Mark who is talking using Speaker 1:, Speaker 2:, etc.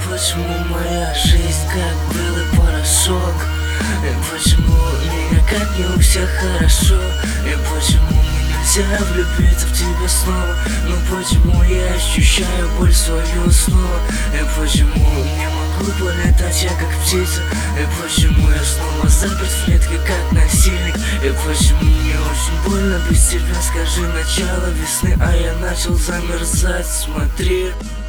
Speaker 1: почему моя жизнь как белый порошок? И почему мне как не у всех хорошо? И почему мне нельзя влюбиться в тебя снова? Ну почему я ощущаю боль свою снова? И почему не могу полетать я как птица? И почему я снова заперт в клетке как насильник? И почему мне очень больно без тебя? Скажи, начало весны, а я начал замерзать. Смотри.